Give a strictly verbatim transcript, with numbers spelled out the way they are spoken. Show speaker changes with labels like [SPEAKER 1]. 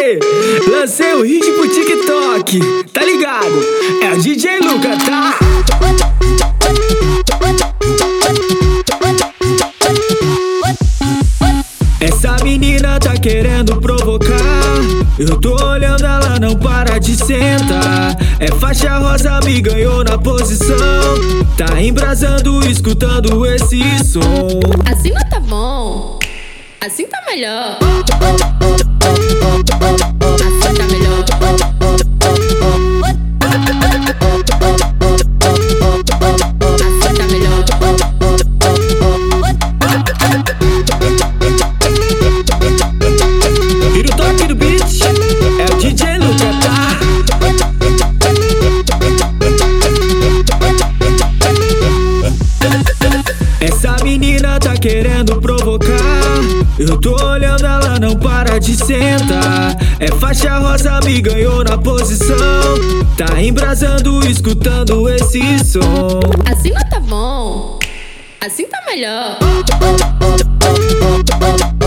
[SPEAKER 1] Aê, lancei o hit pro TikTok, tá ligado? É o D J Luca, tá? Essa menina tá querendo provocar. Eu tô olhando, ela não para de sentar. É faixa rosa, me ganhou na posição. Tá embrasando, escutando esse som.
[SPEAKER 2] Assim não tá bom, assim tá melhor. Assim tá melhor. Assim tá melhor.
[SPEAKER 1] Vira o toque do beat, é o D J Luca, tá? Essa menina tá querendo provocar. Eu tô olhando, ela não para de sentar. É faixa rosa, me ganhou na posição. Tá embrasando, escutando esse som.
[SPEAKER 2] Assim não tá bom, assim tá melhor.